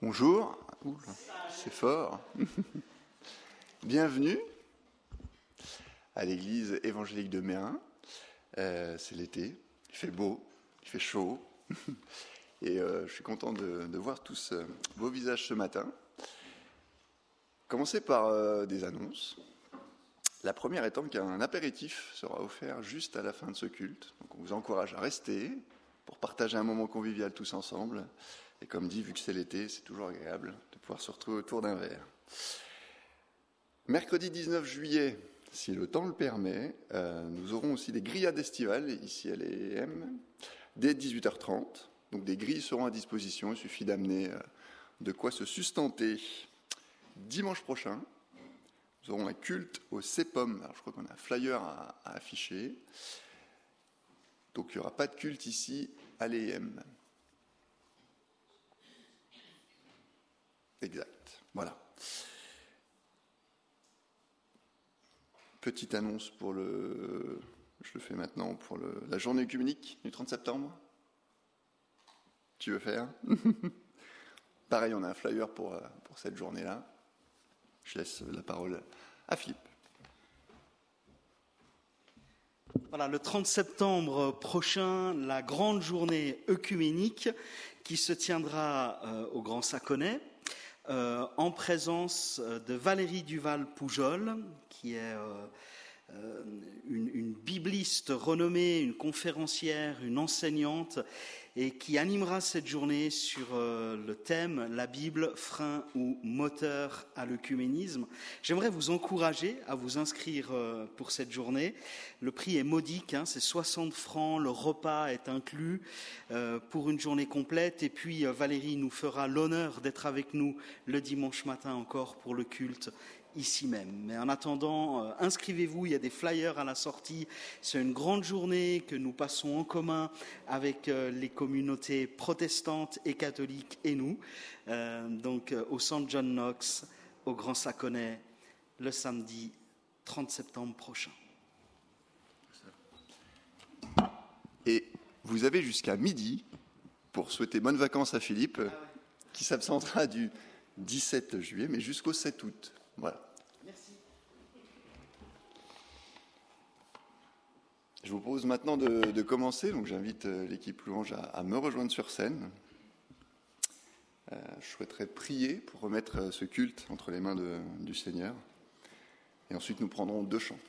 Bonjour, c'est fort. Bienvenue à l'église évangélique de Mérin. C'est l'été, il fait beau, il fait chaud. Et je suis content de voir tous vos visages ce matin. Commencer par des annonces. La première étant qu'un apéritif sera offert juste à la fin de ce culte. Donc on vous encourage à rester pour partager un moment convivial tous ensemble. Et comme dit, vu que c'est l'été, c'est toujours agréable de pouvoir se retrouver autour d'un verre. Mercredi 19 juillet, si le temps le permet, nous aurons aussi des grillades estivales ici à l'EM dès 18h30. Donc des grilles seront à disposition, il suffit d'amener de quoi se sustenter. Dimanche prochain, nous aurons un culte au CEPOM. Alors, je crois qu'on a un flyer à afficher. Donc il n'y aura pas de culte ici à l'EM. Exact, voilà. Petite annonce pour je le fais maintenant, pour la journée œcuménique du 30 septembre. Tu veux faire? Pareil, on a un flyer pour cette journée-là. Je laisse la parole à Philippe. Voilà, le 30 septembre prochain, la grande journée œcuménique qui se tiendra au Grand Saconnet, en présence de Valérie Duval-Poujol, qui est une bibliste renommée, une conférencière, une enseignante, et qui animera cette journée sur le thème « La Bible, frein ou moteur à l'œcuménisme ». J'aimerais vous encourager à vous inscrire pour cette journée. Le prix est modique, c'est 60 francs, le repas est inclus pour une journée complète. Et puis Valérie nous fera l'honneur d'être avec nous le dimanche matin encore pour le culte ici même. Mais en attendant, inscrivez-vous, il y a des flyers à la sortie. C'est une grande journée que nous passons en commun avec les communautés protestantes et catholiques et nous. Donc au centre John Knox, au Grand Saconnet, le samedi 30 septembre prochain. Et vous avez jusqu'à midi pour souhaiter bonnes vacances à Philippe, qui s'absentera du 17 juillet, mais jusqu'au 7 août. Voilà. Merci. Je vous propose maintenant de commencer. Donc j'invite l'équipe louange à me rejoindre sur scène. Je souhaiterais prier pour remettre ce culte entre les mains du Seigneur. Et ensuite, nous prendrons 2 chants.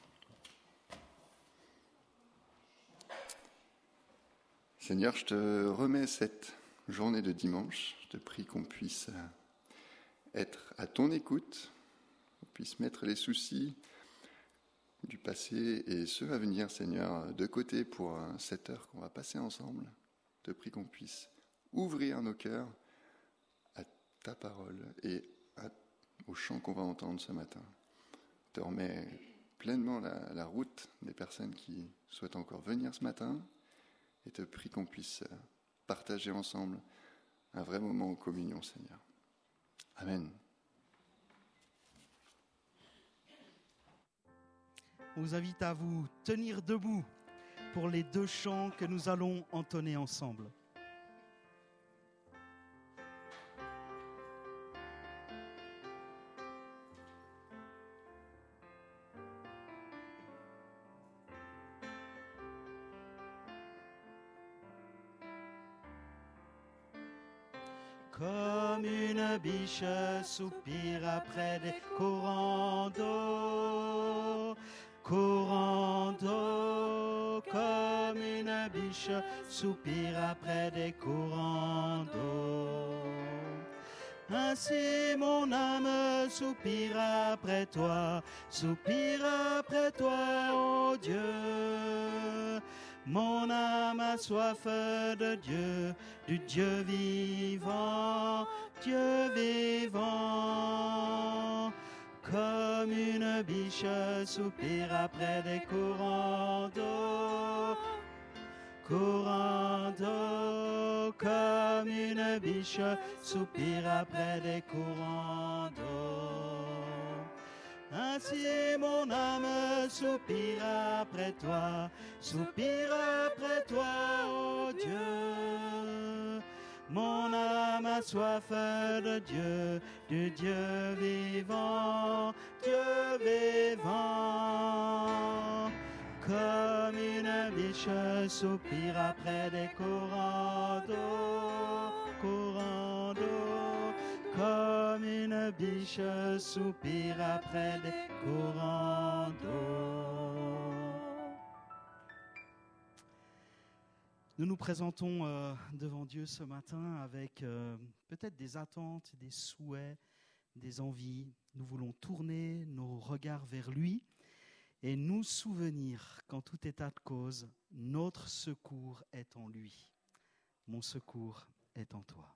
Seigneur, je te remets cette journée de dimanche. Je te prie qu'on puisse être à ton écoute, qu'on puisse mettre les soucis du passé et ceux à venir, Seigneur, de côté pour cette heure qu'on va passer ensemble. Je te prie qu'on puisse ouvrir nos cœurs à ta parole et au chant qu'on va entendre ce matin. Je te remets pleinement la route des personnes qui souhaitent encore venir ce matin et te prie qu'on puisse partager ensemble un vrai moment en communion, Seigneur. Amen. On vous invite à vous tenir debout pour les 2 chants que nous allons entonner ensemble. Comme une biche soupire après des courants d'eau, comme une biche soupire après des courants d'eau. Ainsi mon âme soupire après toi, ô Dieu. Mon âme a soif de Dieu, du Dieu vivant, Dieu vivant. Comme une biche soupire après des courants d'eau, comme une biche soupire après des courants d'eau. Ainsi mon âme soupire après toi, ô Dieu. Mon âme ma soif de Dieu, du Dieu vivant, Dieu vivant. Comme une biche soupire après des courants d'eau, comme une biche soupire après des courants d'eau. Nous nous présentons devant Dieu ce matin avec peut-être des attentes, des souhaits, des envies. Nous voulons tourner nos regards vers lui et nous souvenir qu'en tout état de cause, notre secours est en lui. Mon secours est en toi.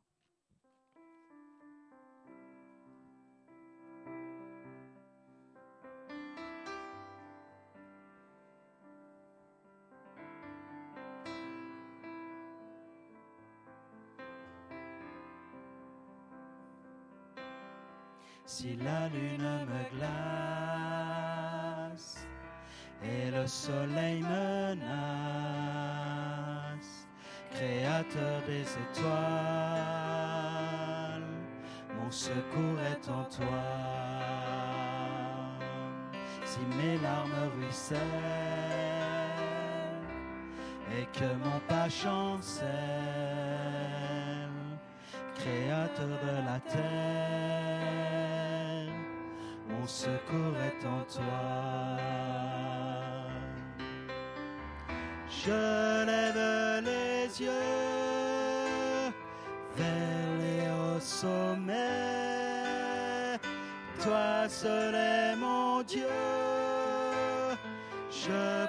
Si la lune me glace et le soleil menace, Créateur des étoiles, mon secours est en toi. Si mes larmes ruissellent et que mon pas chancelle, Créateur de la terre, mon secours est en toi. Je lève les yeux vers les hauts sommets. Toi seul est mon Dieu, je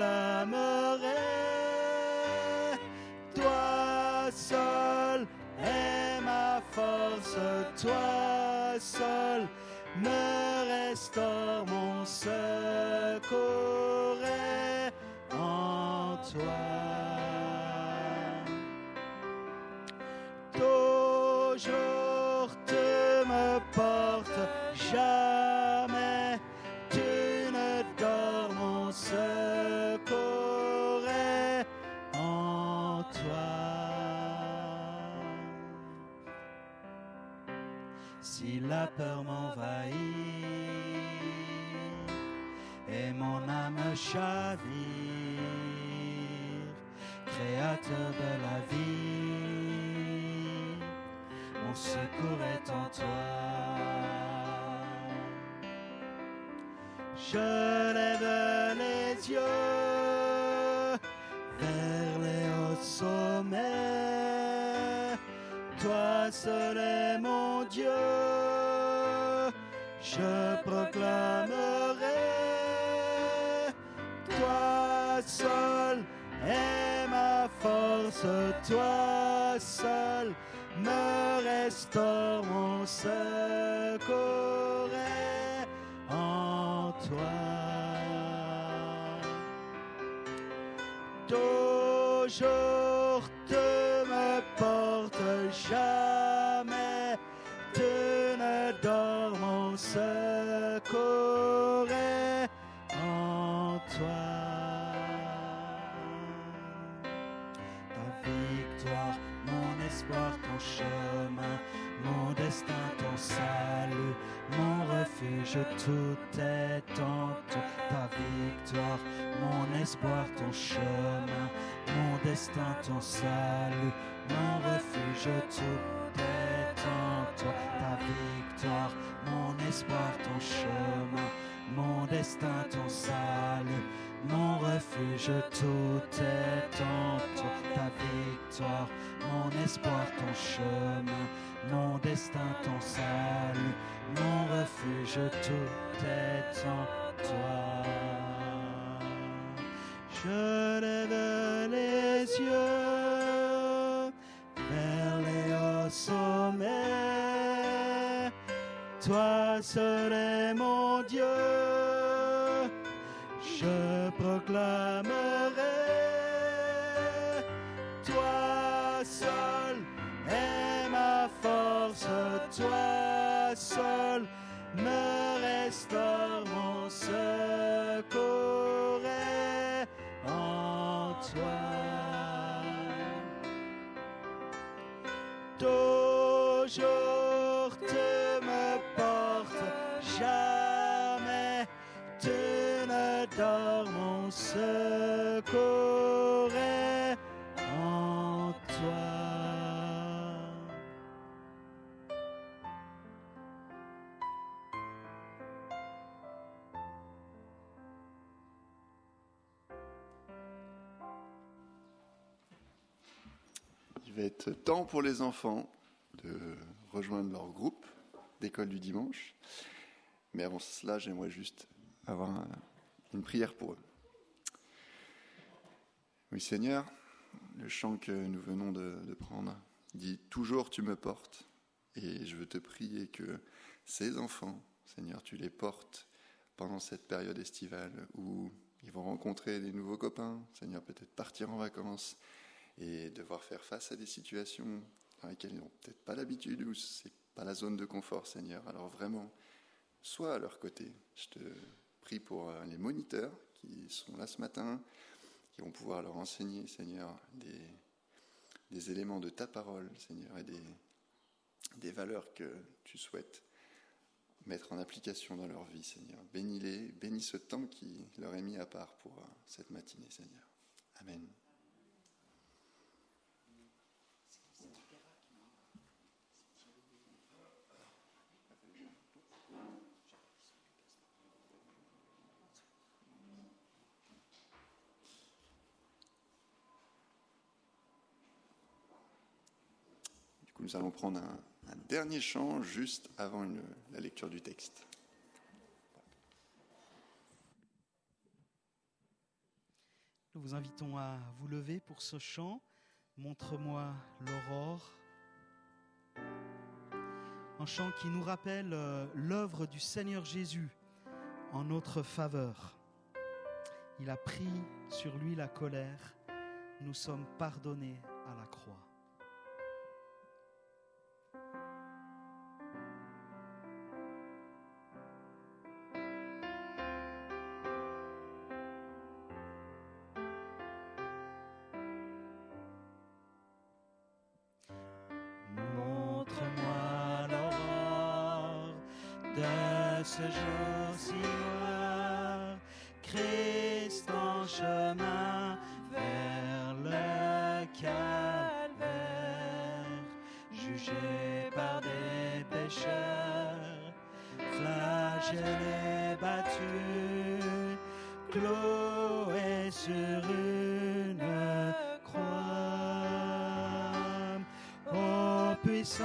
proclamerai. Toi seul est ma force, toi seul me restaure, mon secours est en toi. Toujours tu me portes, jamais tu ne dors, mon secours est en toi. Si la peur m'envahit et mon âme chavire, Créateur de la vie, mon secours est en toi. Je lève les yeux vers les hauts sommets. Toi seul est mon Dieu, je proclamerai. Toi seul est ma force, toi seul me restaure, mon secours est en toi. Toujours tu me portes, jamais tu ne dors, mon secours est en toi. Ta victoire, mon espoir, ton chemin, mon destin, ton salut, mon refuge, tout est en toi. Ta victoire, mon espoir, ton chemin, mon destin, ton salut, mon refuge, tout est en toi. Ta victoire, mon espoir, ton chemin, mon destin, ton salut, mon refuge, tout est en toi. Ta victoire, mon espoir, ton chemin, mon destin, ton salut, mon refuge, tout est en toi. Je lève les yeux vers les hauts sommets. Toi seul est mon Dieu, je proclamerai. Toi seul est ma force, toi seul me restaure, mon secours est en toi. jour tu me portes, jamais tu ne dors, mon secours est en toi. Il va être temps pour les enfants de rejoindre leur groupe d'école du dimanche. Mais avant cela, j'aimerais juste avoir une prière pour eux. Oui, Seigneur, le chant que nous venons de prendre dit « Toujours tu me portes ». Et je veux te prier que ces enfants, Seigneur, tu les portes pendant cette période estivale où ils vont rencontrer des nouveaux copains, Seigneur, peut-être partir en vacances et devoir faire face à des situations dans lesquelles ils n'ont peut-être pas l'habitude ou ce n'est pas la zone de confort, Seigneur. Alors vraiment, sois à leur côté. Je te prie pour les moniteurs qui sont là ce matin, qui vont pouvoir leur enseigner, Seigneur, des éléments de ta parole, Seigneur, et des valeurs que tu souhaites mettre en application dans leur vie, Seigneur. Bénis-les, bénis ce temps qui leur est mis à part pour cette matinée, Seigneur. Amen. Nous allons prendre un dernier chant juste avant la lecture du texte. Nous vous invitons à vous lever pour ce chant. Montre-moi l'aurore. Un chant qui nous rappelle l'œuvre du Seigneur Jésus en notre faveur. Il a pris sur lui la colère. Nous sommes pardonnés à la croix. Ce jour si noir, Christ en chemin vers le calvaire, jugé par des pécheurs, flagellé, battu, cloué sur une croix, ô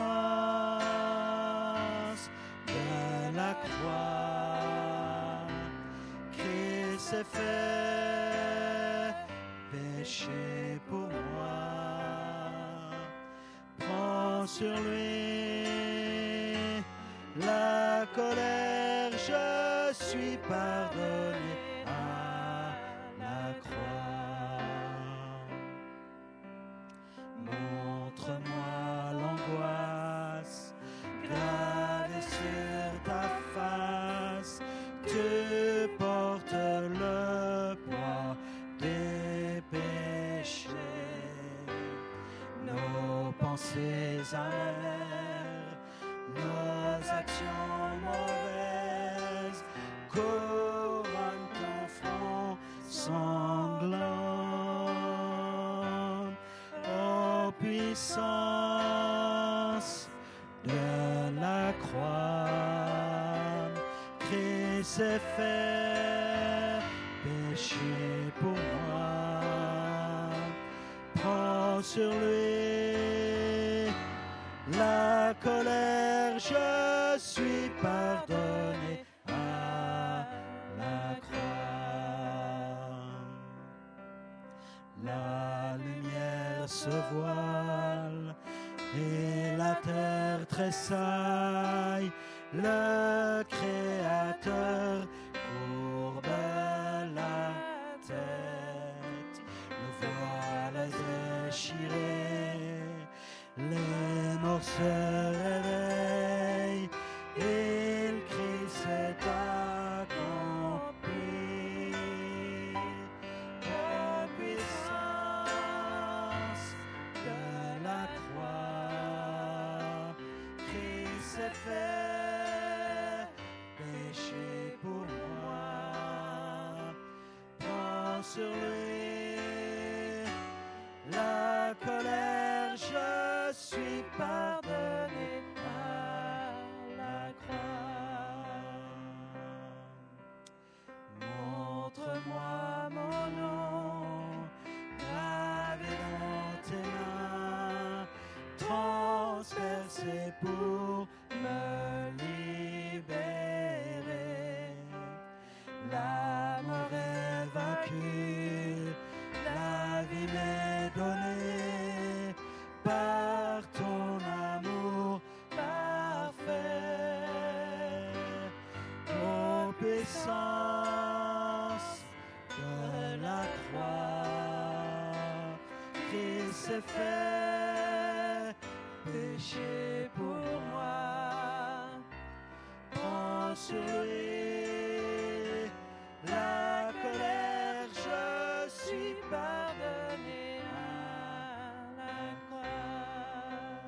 puissance de la croix, Christ s'est fait péché pour moi. Prends sur lui la colère, je suis pardonné à la croix. Montre-moi l'angoisse gravée sur ta face, tu portes le poids des péchés, nos pensées amères, nos actions mauvaises, couronne ton front sanglant, ô puissance de la croix, Christ s'est fait péché pour moi. Prends sur lui la colère, je suis pardonné à la croix. La lumière se voile et la terre tressaille, le Créateur courbe la tête, le voile est déchiré, les morts se réveillent, il crie c'est accompli. Ô puissance de la croix, s'est fait péché pour moi. Prends sur lui la colère, je suis pardonné à la croix. Montre-moi mon nom, gravé dans tes mains, transpercé pour me libérer. La mort est vaincue, la vie m'est donnée par ton amour parfait. Obéissance de la croix, Christ s'est fait péché pour moi. Prends sur lui la colère, je suis pardonné à la croix.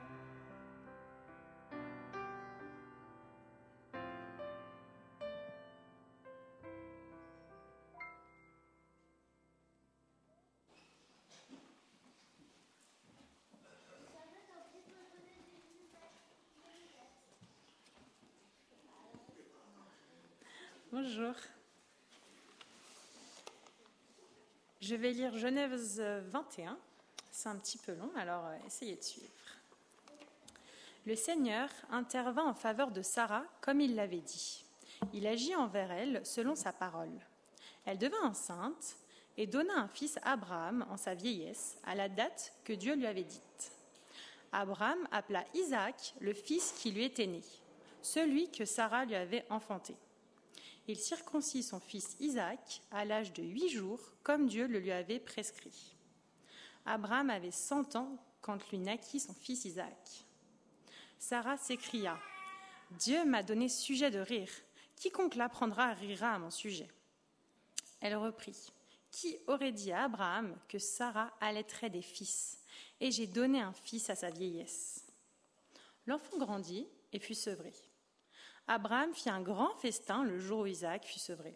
Bonjour. Je vais lire Genèse 21. C'est un petit peu long, alors essayez de suivre. Le Seigneur intervint en faveur de Sarah comme il l'avait dit. Il agit envers elle selon sa parole. Elle devint enceinte et donna un fils à Abraham en sa vieillesse, à la date que Dieu lui avait dite. Abraham appela Isaac le fils qui lui était né, celui que Sarah lui avait enfanté. Il circoncit son fils Isaac à l'âge de 8 jours, comme Dieu le lui avait prescrit. Abraham avait 100 ans quand lui naquit son fils Isaac. Sarah s'écria : « Dieu m'a donné sujet de rire. Quiconque l'apprendra rira à mon sujet. » Elle reprit : « Qui aurait dit à Abraham que Sarah allaiterait des fils ? Et j'ai donné un fils à sa vieillesse. » L'enfant grandit et fut sevré. Abraham fit un grand festin le jour où Isaac fut sevré.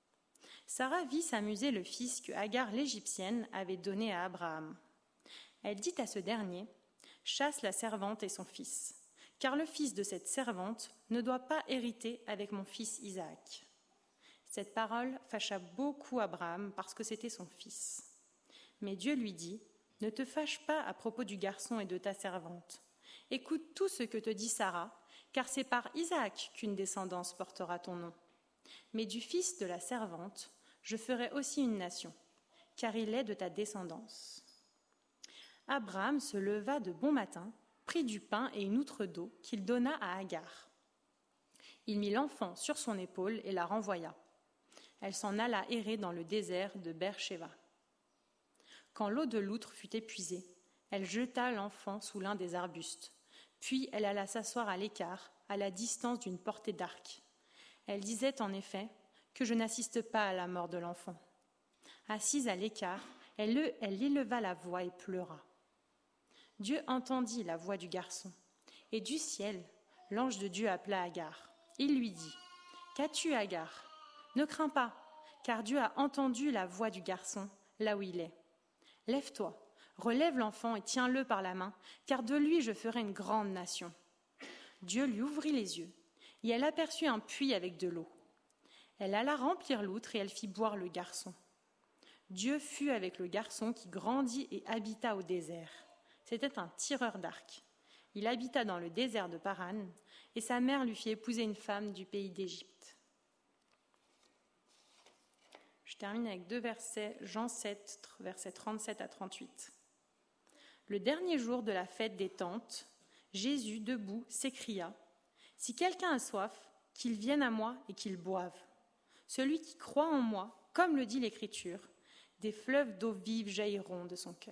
Sarah vit s'amuser le fils que Agar l'Égyptienne avait donné à Abraham. Elle dit à ce dernier : « Chasse la servante et son fils, car le fils de cette servante ne doit pas hériter avec mon fils Isaac. » Cette parole fâcha beaucoup Abraham parce que c'était son fils. Mais Dieu lui dit : « Ne te fâche pas à propos du garçon et de ta servante. Écoute tout ce que te dit Sarah, car c'est par Isaac qu'une descendance portera ton nom. Mais du fils de la servante, je ferai aussi une nation, car il est de ta descendance. » Abraham se leva de bon matin, prit du pain et une outre d'eau qu'il donna à Agar. Il mit l'enfant sur son épaule et la renvoya. Elle s'en alla errer dans le désert de Beer-Shéva. Quand l'eau de l'outre fut épuisée, elle jeta l'enfant sous l'un des arbustes. Puis elle alla s'asseoir à l'écart, à la distance d'une portée d'arc. Elle disait en effet que je n'assiste pas à la mort de l'enfant. Assise à l'écart, elle éleva la voix et pleura. Dieu entendit la voix du garçon, et du ciel, l'ange de Dieu appela Agar. Il lui dit : « Qu'as-tu, Agar ? Ne crains pas, car Dieu a entendu la voix du garçon là où il est. Lève-toi. Relève l'enfant et tiens-le par la main, car de lui je ferai une grande nation. » Dieu lui ouvrit les yeux, et elle aperçut un puits avec de l'eau. Elle alla remplir l'outre et elle fit boire le garçon. Dieu fut avec le garçon qui grandit et habita au désert. C'était un tireur d'arc. Il habita dans le désert de Paran, et sa mère lui fit épouser une femme du pays d'Égypte. Je termine avec 2 versets, Jean 7, versets 37 à 38. Le dernier jour de la fête des Tentes, Jésus, debout, s'écria : « Si quelqu'un a soif, qu'il vienne à moi et qu'il boive. Celui qui croit en moi, comme le dit l'Écriture, des fleuves d'eau vive jailliront de son cœur. »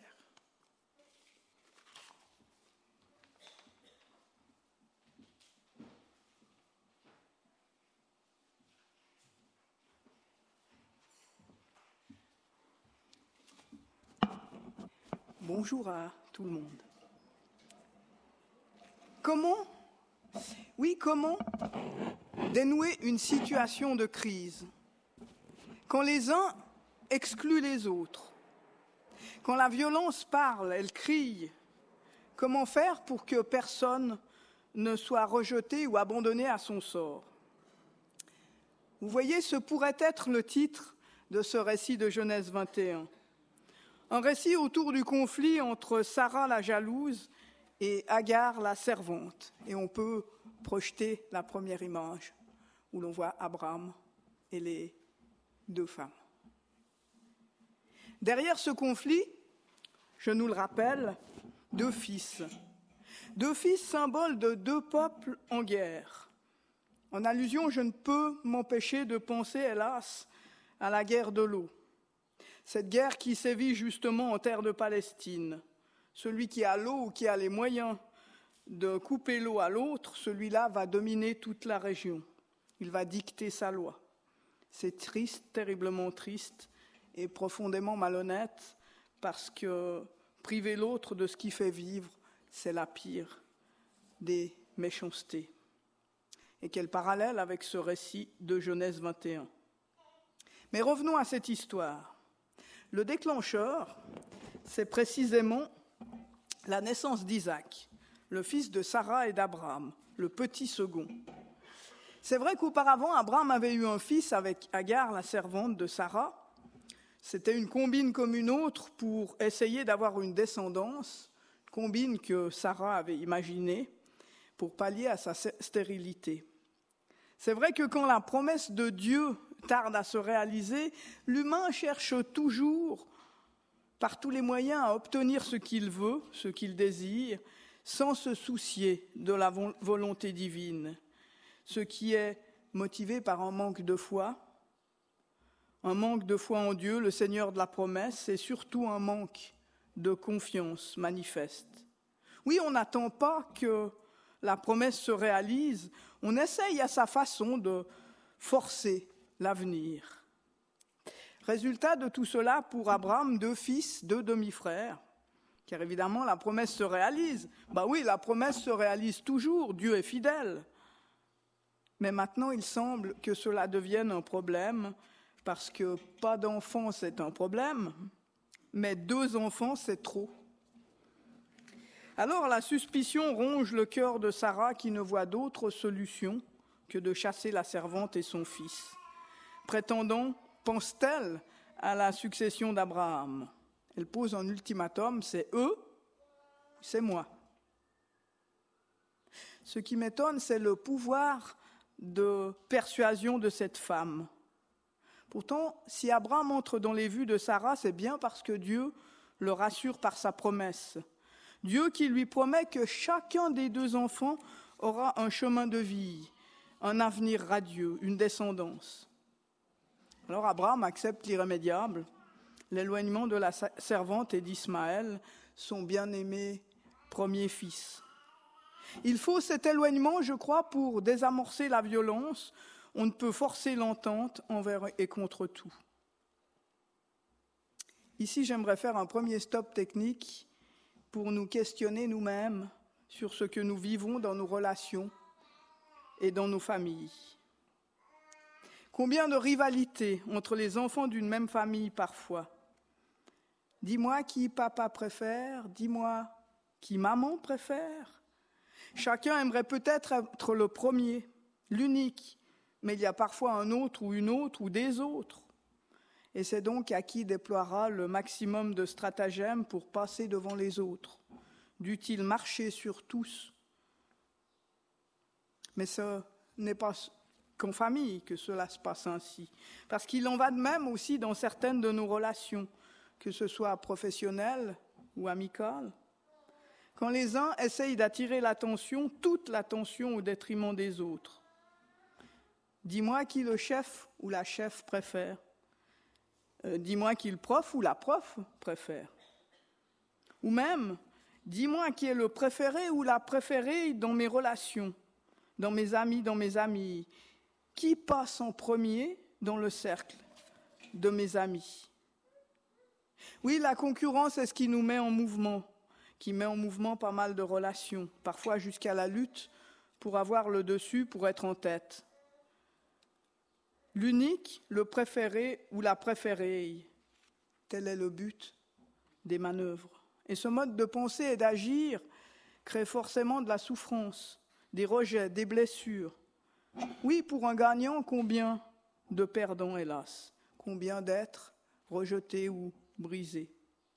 Bonjour à tout le monde. Comment Oui, comment dénouer une situation de crise quand les uns excluent les autres, quand la violence parle, elle crie? Comment faire pour que personne ne soit rejeté ou abandonné à son sort? Vous voyez, ce pourrait être le titre de ce récit de Genèse 21. Un récit autour du conflit entre Sarah la jalouse et Agar la servante. Et on peut projeter la première image où l'on voit Abraham et les deux femmes. Derrière ce conflit, je nous le rappelle, deux fils. Deux fils symboles de deux peuples en guerre. En allusion, je ne peux m'empêcher de penser, hélas, à la guerre de l'eau. Cette guerre qui sévit justement en terre de Palestine. Celui qui a l'eau ou qui a les moyens de couper l'eau à l'autre, celui-là va dominer toute la région. Il va dicter sa loi. C'est triste, terriblement triste et profondément malhonnête parce que priver l'autre de ce qui fait vivre, c'est la pire des méchancetés. Et quel parallèle avec ce récit de Genèse 21. Mais revenons à cette histoire. Le déclencheur, c'est précisément la naissance d'Isaac, le fils de Sarah et d'Abraham, le petit second. C'est vrai qu'auparavant, Abraham avait eu un fils avec Agar, la servante de Sarah. C'était une combine comme une autre pour essayer d'avoir une descendance, combine que Sarah avait imaginée pour pallier à sa stérilité. C'est vrai que quand la promesse de Dieu tarde à se réaliser, l'humain cherche toujours, par tous les moyens, à obtenir ce qu'il veut, ce qu'il désire, sans se soucier de la volonté divine, ce qui est motivé par un manque de foi en Dieu, le Seigneur de la promesse, et surtout un manque de confiance manifeste. Oui, on n'attend pas que la promesse se réalise, on essaye à sa façon de forcer l'avenir. Résultat de tout cela, pour Abraham, deux fils, deux demi-frères, car évidemment la promesse se réalise. Oui, la promesse se réalise toujours, Dieu est fidèle. Mais maintenant, il semble que cela devienne un problème, parce que pas d'enfants, c'est un problème, mais deux enfants, c'est trop. Alors la suspicion ronge le cœur de Sarah qui ne voit d'autre solution que de chasser la servante et son fils. Prétendant, pense-t-elle à la succession d'Abraham. Elle pose un ultimatum, c'est eux, c'est moi. Ce qui m'étonne, c'est le pouvoir de persuasion de cette femme. Pourtant, si Abraham entre dans les vues de Sarah, c'est bien parce que Dieu le rassure par sa promesse. Dieu qui lui promet que chacun des deux enfants aura un chemin de vie, un avenir radieux, une descendance. Alors Abraham accepte l'irrémédiable, l'éloignement de la servante et d'Ismaël, son bien-aimé premier fils. Il faut cet éloignement, je crois, pour désamorcer la violence. On ne peut forcer l'entente envers et contre tout. Ici, j'aimerais faire un premier stop technique pour nous questionner nous-mêmes sur ce que nous vivons dans nos relations et dans nos familles. Combien de rivalités entre les enfants d'une même famille parfois. Dis-moi qui papa préfère, dis-moi qui maman préfère. Chacun aimerait peut-être être le premier, l'unique, mais il y a parfois un autre ou une autre ou des autres. Et c'est donc à qui déploiera le maximum de stratagèmes pour passer devant les autres. Dût-il marcher sur tous? Mais ce n'est pas qu'en famille que cela se passe ainsi. Parce qu'il en va de même aussi dans certaines de nos relations, que ce soit professionnelles ou amicales. Quand les uns essayent d'attirer l'attention, toute l'attention au détriment des autres. Dis-moi qui le chef ou la chef préfère. Dis-moi qui le prof ou la prof préfère. Ou même, dis-moi qui est le préféré ou la préférée dans mes relations, dans mes amis. Qui passe en premier dans le cercle de mes amis? Oui, la concurrence est ce qui nous met en mouvement, qui met en mouvement pas mal de relations, parfois jusqu'à la lutte pour avoir le dessus, pour être en tête. L'unique, le préféré ou la préférée, tel est le but des manœuvres. Et ce mode de pensée et d'agir crée forcément de la souffrance, des rejets, des blessures. Oui, pour un gagnant, combien de perdants, hélas, combien d'êtres rejetés ou brisés.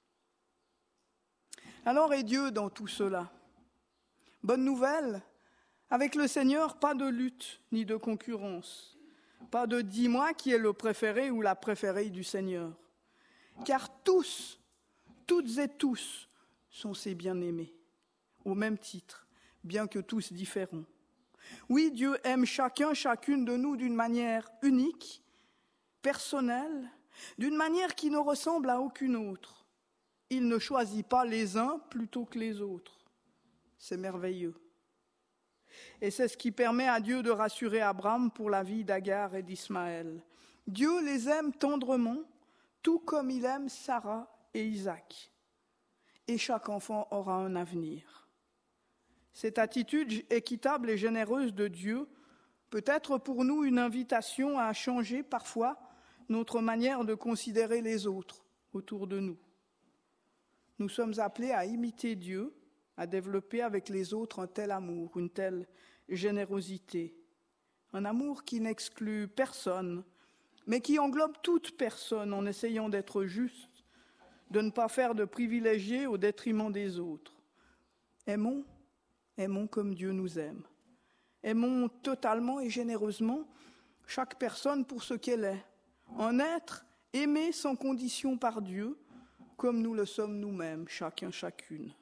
Alors est Dieu dans tout cela? Bonne nouvelle, avec le Seigneur, pas de lutte ni de concurrence. Pas de « dis-moi qui est le préféré ou la préférée du Seigneur ». Car tous, toutes et tous, sont ses bien-aimés, au même titre, bien que tous différents. Oui, Dieu aime chacun, chacune de nous d'une manière unique, personnelle, d'une manière qui ne ressemble à aucune autre. Il ne choisit pas les uns plutôt que les autres. C'est merveilleux. Et c'est ce qui permet à Dieu de rassurer Abraham pour la vie d'Agar et d'Ismaël. Dieu les aime tendrement, tout comme il aime Sarah et Isaac. Et chaque enfant aura un avenir. Cette attitude équitable et généreuse de Dieu peut être pour nous une invitation à changer parfois notre manière de considérer les autres autour de nous. Nous sommes appelés à imiter Dieu, à développer avec les autres un tel amour, une telle générosité. Un amour qui n'exclut personne, mais qui englobe toute personne en essayant d'être juste, de ne pas faire de privilégiés au détriment des autres. Aimons comme Dieu nous aime. Aimons totalement et généreusement chaque personne pour ce qu'elle est. Un être aimé sans condition par Dieu, comme nous le sommes nous-mêmes, chacun, chacune.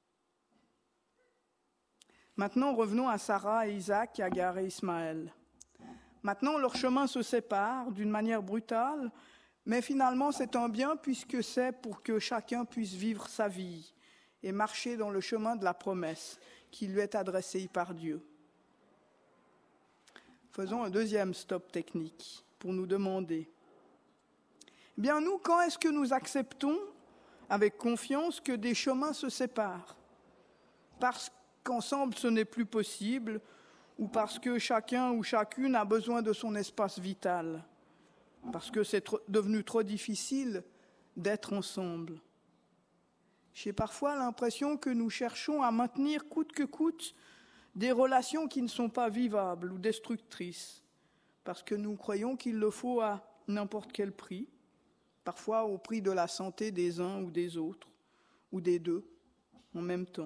Maintenant, revenons à Sarah et Isaac, Agar et Ismaël. Maintenant, leurs chemins se séparent d'une manière brutale, mais finalement, c'est un bien puisque c'est pour que chacun puisse vivre sa vie et marcher dans le chemin de la promesse qui lui est adressée par Dieu. Faisons un deuxième stop technique pour nous demander, bien nous, quand est-ce que nous acceptons avec confiance que des chemins se séparent? Parce qu'ensemble ce n'est plus possible ou parce que chacun ou chacune a besoin de son espace vital, parce que c'est devenu trop difficile d'être ensemble. J'ai parfois l'impression que nous cherchons à maintenir coûte que coûte des relations qui ne sont pas vivables ou destructrices, parce que nous croyons qu'il le faut à n'importe quel prix, parfois au prix de la santé des uns ou des autres, ou des deux, en même temps.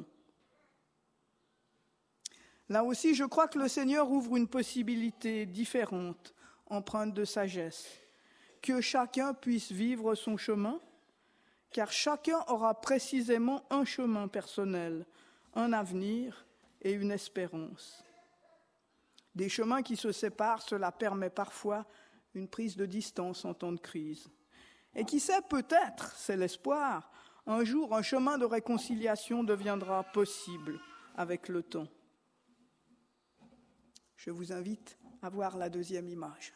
Là aussi, je crois que le Seigneur ouvre une possibilité différente, empreinte de sagesse, que chacun puisse vivre son chemin, car chacun aura précisément un chemin personnel, un avenir et une espérance. Des chemins qui se séparent, cela permet parfois une prise de distance en temps de crise. Et qui sait, peut-être, c'est l'espoir, un jour un chemin de réconciliation deviendra possible avec le temps. Je vous invite à voir la deuxième image.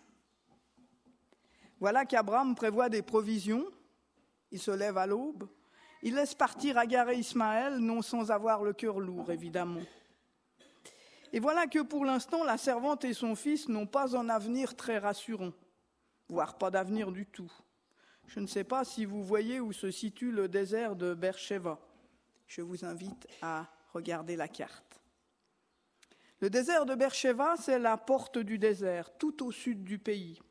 Voilà qu'Abraham prévoit des provisions. Il se lève à l'aube. Il laisse partir Agar et Ismaël, non sans avoir le cœur lourd, évidemment. Et voilà que pour l'instant, la servante et son fils n'ont pas un avenir très rassurant, voire pas d'avenir du tout. Je ne sais pas si vous voyez où se situe le désert de Beersheba. Je vous invite à regarder la carte. Le désert de Beersheba, c'est la porte du désert, tout au sud du pays.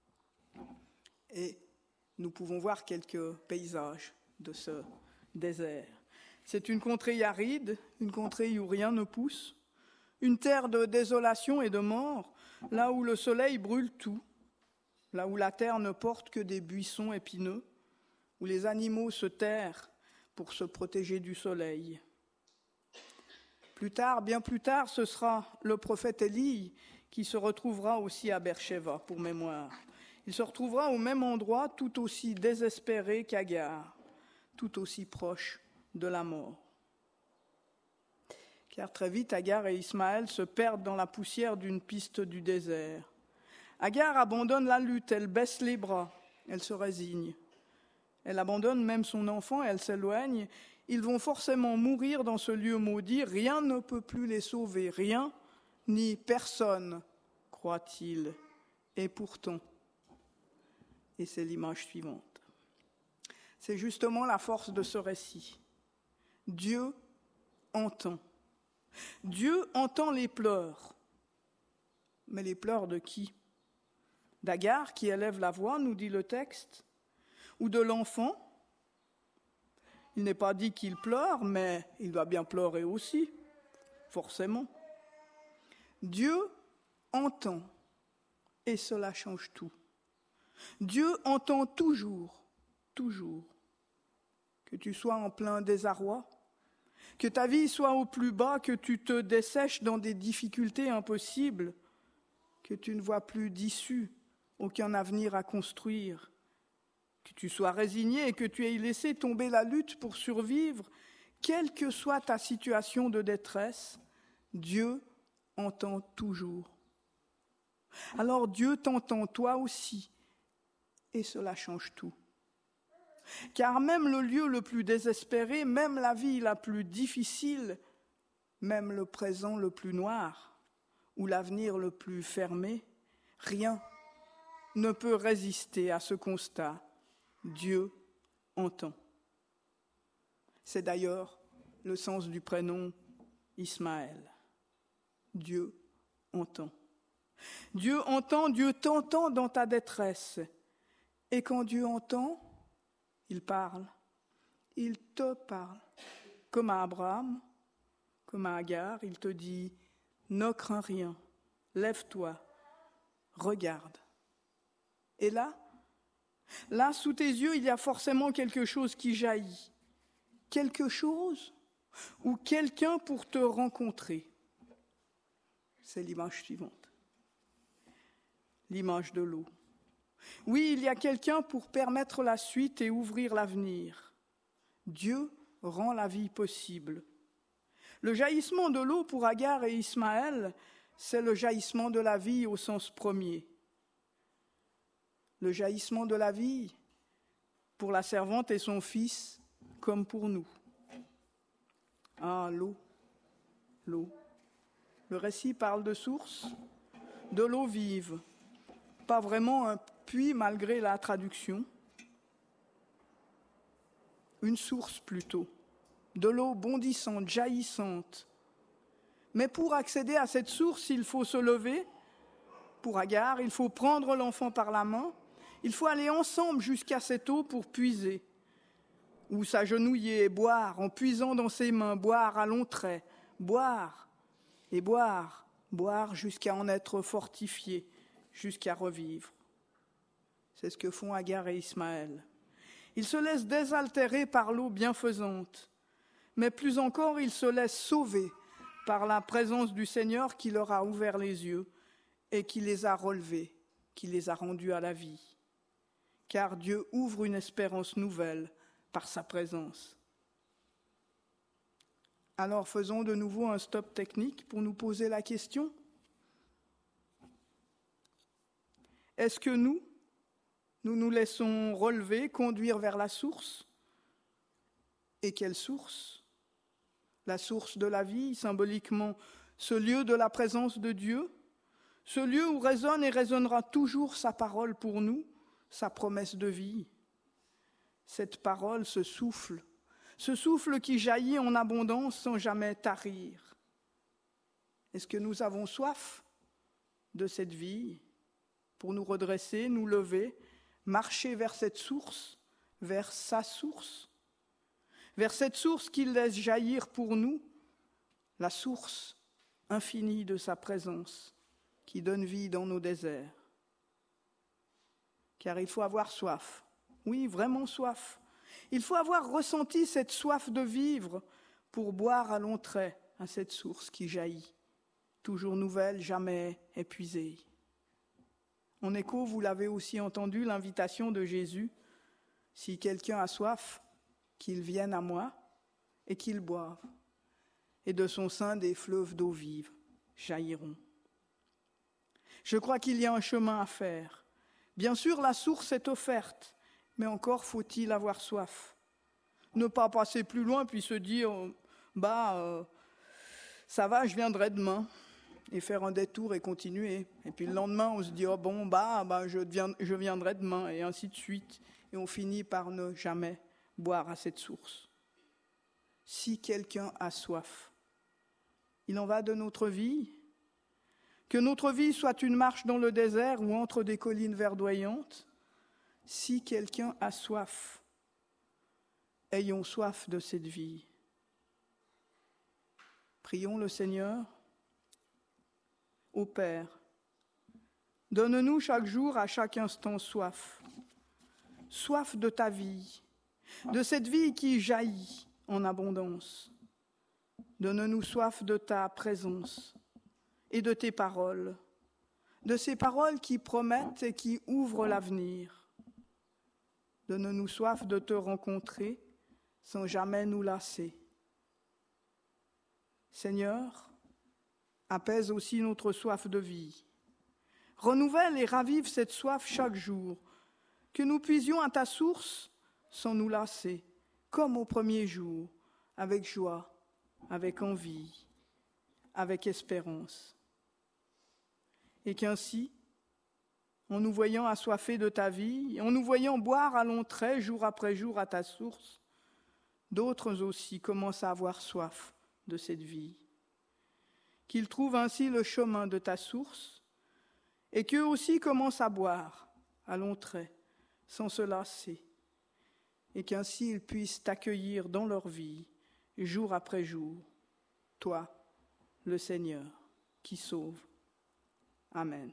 Et nous pouvons voir quelques paysages de ce désert. C'est une contrée aride, une contrée où rien ne pousse, une terre de désolation et de mort, là où le soleil brûle tout, là où la terre ne porte que des buissons épineux, où les animaux se terrent pour se protéger du soleil. Plus tard, bien plus tard, ce sera le prophète Élie qui se retrouvera aussi à Beersheba, pour mémoire. Il se retrouvera au même endroit, tout aussi désespéré qu'Agar, tout aussi proche de la mort. Car très vite, Agar et Ismaël se perdent dans la poussière d'une piste du désert. Agar abandonne la lutte, elle baisse les bras, elle se résigne. Elle abandonne même son enfant, elle s'éloigne. Ils vont forcément mourir dans ce lieu maudit, rien ne peut plus les sauver, rien ni personne, croit-il. Et pourtant, et c'est l'image suivante. C'est justement la force de ce récit. Dieu entend. Dieu entend les pleurs. Mais les pleurs de qui? D'Agar qui élève la voix, nous dit le texte, ou de l'enfant? Il n'est pas dit qu'il pleure, mais il doit bien pleurer aussi, forcément. Dieu entend, et cela change tout. Dieu entend toujours, toujours. Que tu sois en plein désarroi, que ta vie soit au plus bas, que tu te dessèches dans des difficultés impossibles, que tu ne vois plus d'issue, aucun avenir à construire, que tu sois résigné et que tu aies laissé tomber la lutte pour survivre, quelle que soit ta situation de détresse, Dieu entend toujours. Alors Dieu t'entend toi aussi, et cela change tout. Car même le lieu le plus désespéré, même la vie la plus difficile, même le présent le plus noir, ou l'avenir le plus fermé, rien ne peut résister à ce constat. Dieu entend. C'est d'ailleurs le sens du prénom Ismaël. Dieu entend. Dieu entend, Dieu t'entend dans ta détresse. Et quand Dieu entend, il parle. Il te parle. Comme à Abraham, comme à Agar, il te dit « Ne crains rien, lève-toi, regarde ». Et là, sous tes yeux, il y a forcément quelque chose qui jaillit. Quelque chose ou quelqu'un pour te rencontrer. C'est l'image suivante. L'image de l'eau. Oui, il y a quelqu'un pour permettre la suite et ouvrir l'avenir. Dieu rend la vie possible. Le jaillissement de l'eau pour Agar et Ismaël, c'est le jaillissement de la vie au sens premier. Le jaillissement de la vie pour la servante et son fils, comme pour nous. Ah, l'eau. Le récit parle de source, de l'eau vive. Pas vraiment un puits malgré la traduction. Une source plutôt, de l'eau bondissante, jaillissante. Mais pour accéder à cette source, il faut se lever. Pour Agar, il faut prendre l'enfant par la main. Il faut aller ensemble jusqu'à cette eau pour puiser, ou s'agenouiller et boire, en puisant dans ses mains, boire à longs traits, boire et boire, boire jusqu'à en être fortifié, jusqu'à revivre. C'est ce que font Agar et Ismaël. Ils se laissent désaltérer par l'eau bienfaisante, mais plus encore, ils se laissent sauver par la présence du Seigneur qui leur a ouvert les yeux et qui les a relevés, qui les a rendus à la vie. Car Dieu ouvre une espérance nouvelle par sa présence. Alors faisons de nouveau un stop technique pour nous poser la question. Est-ce que nous nous laissons relever, conduire vers la source? Et quelle source? La source de la vie, symboliquement, ce lieu de la présence de Dieu, ce lieu où résonne et résonnera toujours sa parole pour nous, sa promesse de vie. Cette parole, ce souffle qui jaillit en abondance sans jamais tarir. Est-ce que nous avons soif de cette vie pour nous redresser, nous lever, marcher vers cette source, vers sa source, vers cette source qu'il laisse jaillir pour nous, la source infinie de sa présence qui donne vie dans nos déserts? Car il faut avoir soif, oui, vraiment soif. Il faut avoir ressenti cette soif de vivre pour boire à longs traits à cette source qui jaillit, toujours nouvelle, jamais épuisée. En écho, vous l'avez aussi entendu, l'invitation de Jésus, « Si quelqu'un a soif, qu'il vienne à moi et qu'il boive, et de son sein des fleuves d'eau vive jailliront. » Je crois qu'il y a un chemin à faire. Bien sûr, la source est offerte, mais encore faut-il avoir soif. Ne pas passer plus loin puis se dire « ça va, je viendrai demain ». et faire un détour et continuer. Et puis le lendemain, on se dit, oh bon, je viendrai demain, et ainsi de suite. Et on finit par ne jamais boire à cette source. Si quelqu'un a soif, il en va de notre vie. Que notre vie soit une marche dans le désert ou entre des collines verdoyantes. Si quelqu'un a soif, ayons soif de cette vie. Prions le Seigneur. Ô Père, donne-nous chaque jour, à chaque instant, soif. Soif de ta vie, de cette vie qui jaillit en abondance. Donne-nous soif de ta présence et de tes paroles, de ces paroles qui promettent et qui ouvrent l'avenir. Donne-nous soif de te rencontrer sans jamais nous lasser. Seigneur, apaise aussi notre soif de vie. Renouvelle et ravive cette soif chaque jour, que nous puisions à ta source sans nous lasser, comme au premier jour, avec joie, avec envie, avec espérance. Et qu'ainsi, en nous voyant assoiffés de ta vie, en nous voyant boire à longs traits jour après jour à ta source, d'autres aussi commencent à avoir soif de cette vie. Qu'ils trouvent ainsi le chemin de ta source et qu'eux aussi commencent à boire à longs traits sans se lasser et qu'ainsi ils puissent t'accueillir dans leur vie jour après jour, toi, le Seigneur, qui sauve. Amen.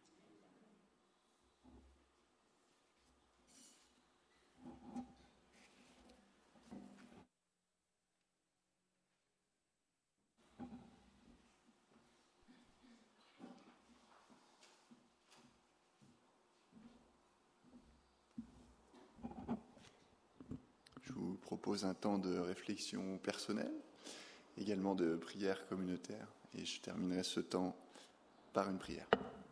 Je vous propose un temps de réflexion personnelle, également de prière communautaire, et je terminerai ce temps par une prière.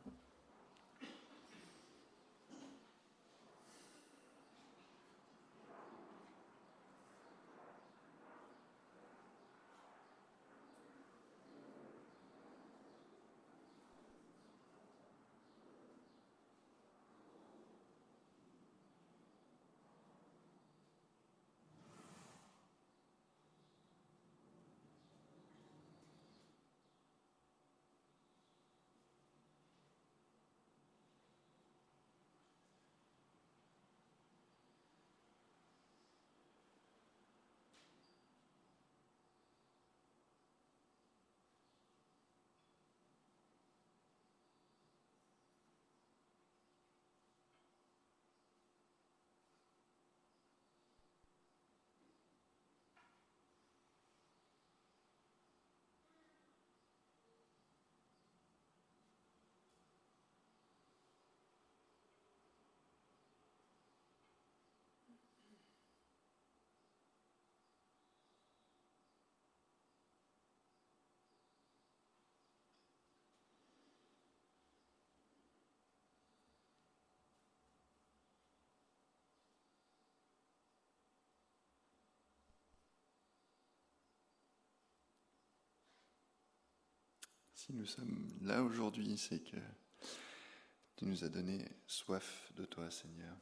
Si nous sommes là aujourd'hui, c'est que tu nous as donné soif de toi, Seigneur.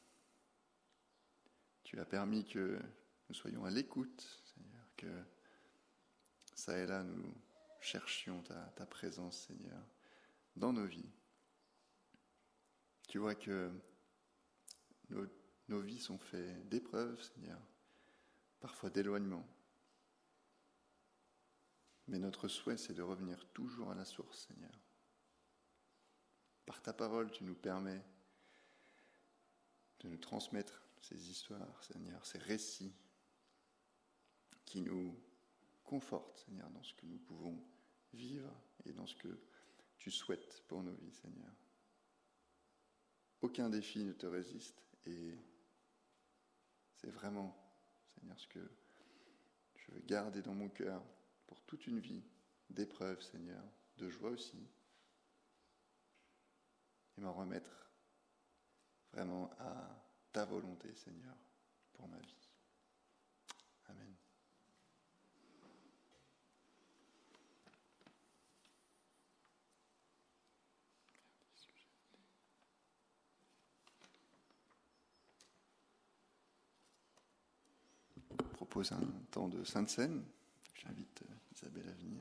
Tu as permis que nous soyons à l'écoute, Seigneur, que ça et là nous cherchions ta présence, Seigneur, dans nos vies. Tu vois que nos vies sont faites d'épreuves, Seigneur, parfois d'éloignement. Mais notre souhait, c'est de revenir toujours à la source, Seigneur. Par ta parole, tu nous permets de nous transmettre ces histoires, Seigneur, ces récits qui nous confortent, Seigneur, dans ce que nous pouvons vivre et dans ce que tu souhaites pour nos vies, Seigneur. Aucun défi ne te résiste et c'est vraiment, Seigneur, ce que je veux garder dans mon cœur pour toute une vie d'épreuves, Seigneur, de joie aussi, et m'en remettre vraiment à ta volonté, Seigneur, pour ma vie. Amen. propose un temps de Sainte Seine. J'invite Isabelle à venir.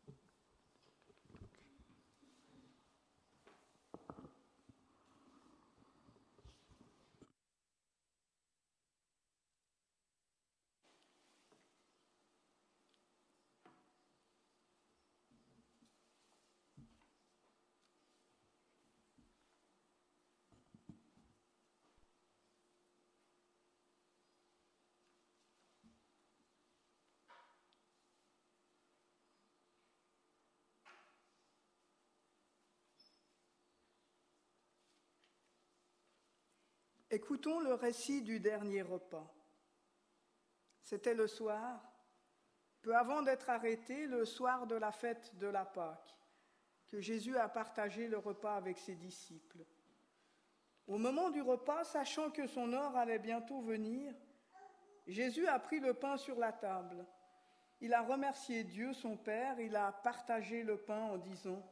Écoutons le récit du dernier repas. C'était le soir, peu avant d'être arrêté, le soir de la fête de la Pâque, que Jésus a partagé le repas avec ses disciples. Au moment du repas, sachant que son heure allait bientôt venir, Jésus a pris le pain sur la table. Il a remercié Dieu, son Père, il a partagé le pain en disant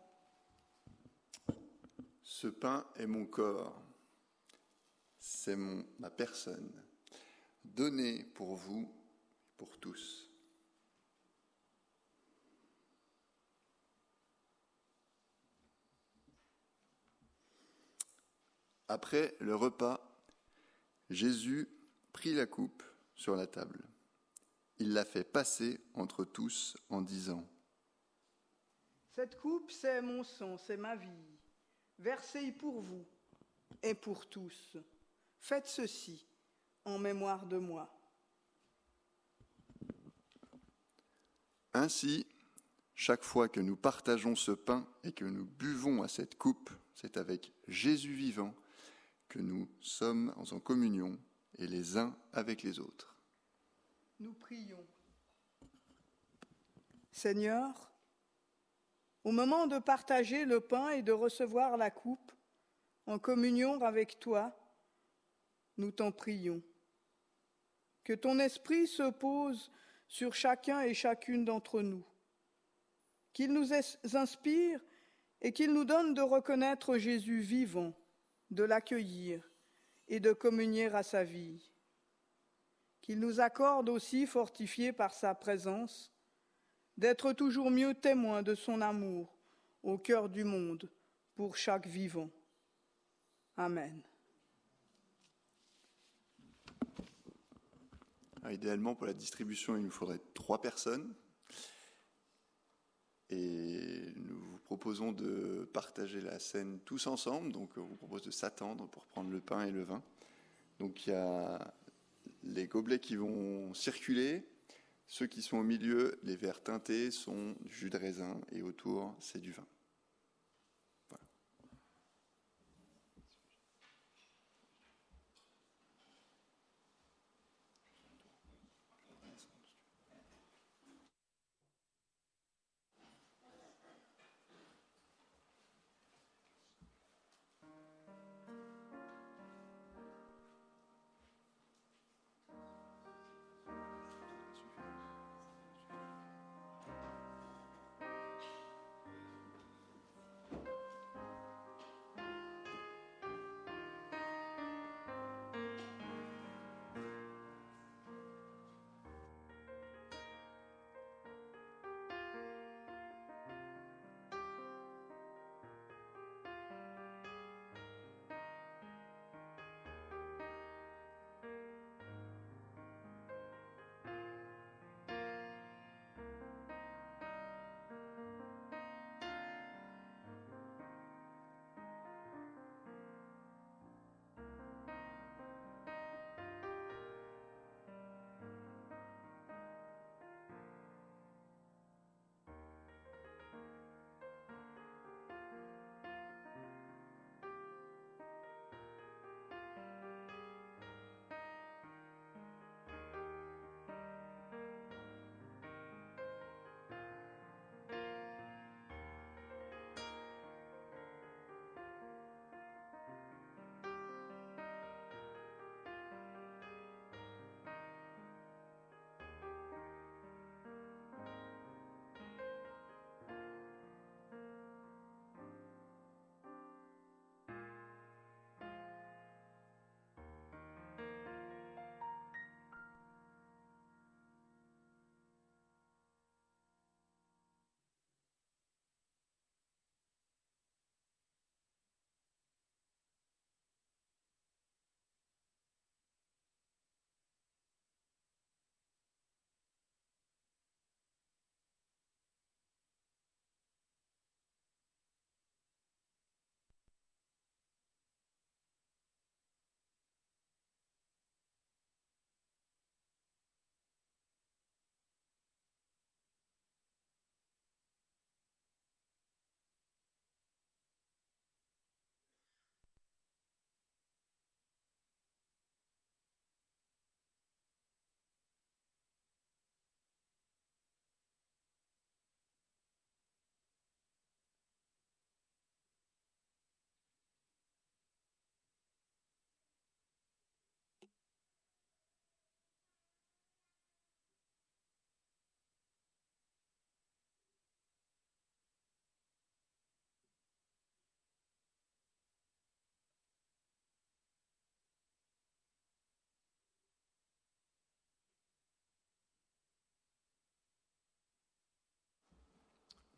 « Ce pain est mon corps. C'est ma personne, donnée pour vous, pour tous. » Après le repas, Jésus prit la coupe sur la table. Il l'a fait passer entre tous en disant : « Cette coupe, c'est mon sang, c'est ma vie, versée pour vous et pour tous. Faites ceci en mémoire de moi. » Ainsi, chaque fois que nous partageons ce pain et que nous buvons à cette coupe, c'est avec Jésus vivant que nous sommes en communion et les uns avec les autres. Nous prions. Seigneur, au moment de partager le pain et de recevoir la coupe, en communion avec toi, nous t'en prions. Que ton esprit se pose sur chacun et chacune d'entre nous, qu'il nous inspire et qu'il nous donne de reconnaître Jésus vivant, de l'accueillir et de communier à sa vie. Qu'il nous accorde aussi, fortifiés par sa présence, d'être toujours mieux témoins de son amour au cœur du monde pour chaque vivant. Amen. Alors, idéalement, pour la distribution, il nous faudrait 3 personnes. Et nous vous proposons de partager la scène tous ensemble. Donc, on vous propose de s'attendre pour prendre le pain et le vin. Donc, il y a les gobelets qui vont circuler. Ceux qui sont au milieu, les verres teintés, sont du jus de raisin. Et autour, c'est du vin. Voilà.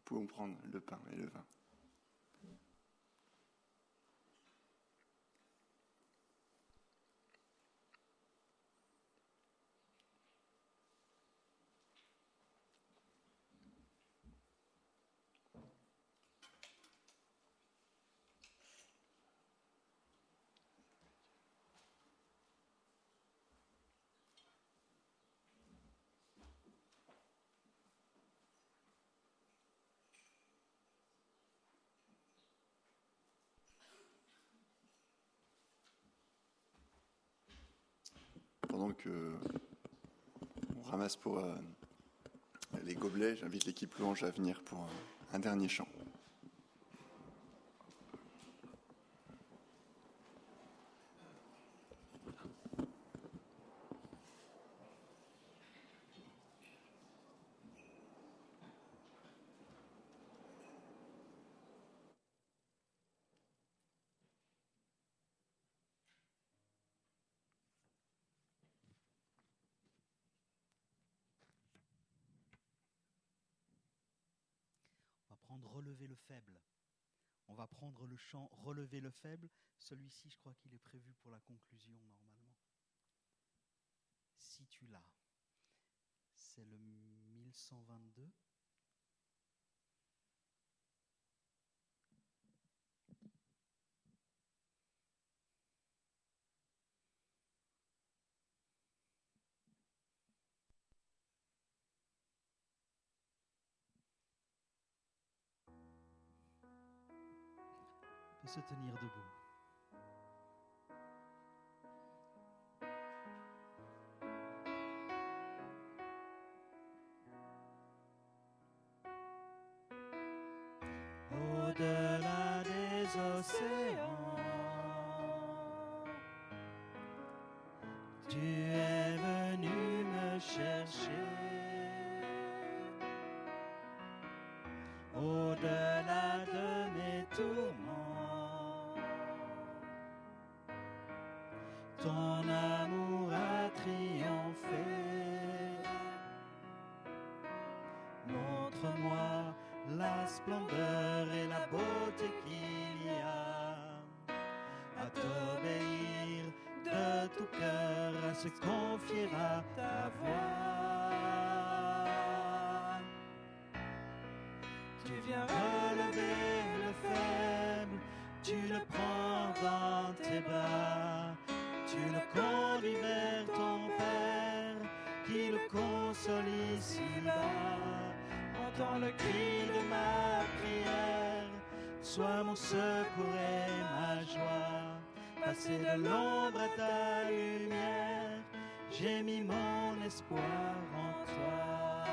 pouvons prendre le pain et le vin. Pendant que on ramasse pour les gobelets, j'invite l'équipe louange à venir pour un dernier chant. On va prendre Relever le faible. On va prendre le chant Relever le faible. Celui-ci, je crois qu'il est prévu pour la conclusion normalement. Si tu l'as. C'est le 1122. On peut se tenir debout. Au-delà des océans, tu es venu me chercher. Au-delà de mes tourments, ton amour a triomphé. Montre-moi la splendeur et la beauté qu'il y a à t'obéir de tout cœur, à se confier à ta voix. Tu viens relever le faible, tu le prends dans tes bras, tu le conduis vers ton Père, qui le console ici-bas. Entends le cri de ma prière, sois mon secours et ma joie. Passer de l'ombre à ta lumière, j'ai mis mon espoir en toi.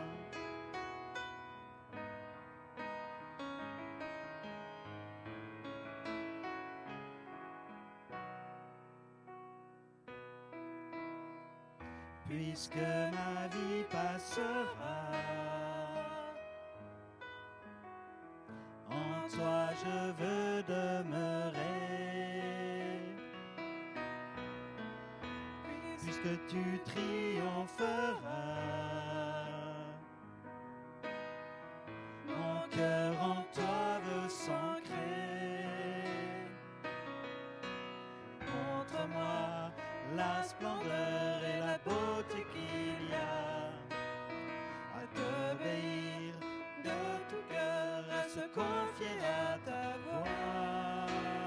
Puisque ma vie passera, en toi je veux demeurer. Puisque tu triompheras, mon cœur en toi veut s'ancrer. Montre-moi la splendeur et la beauté qu'il y a à t'obéir de tout cœur, à se confier à ta voix.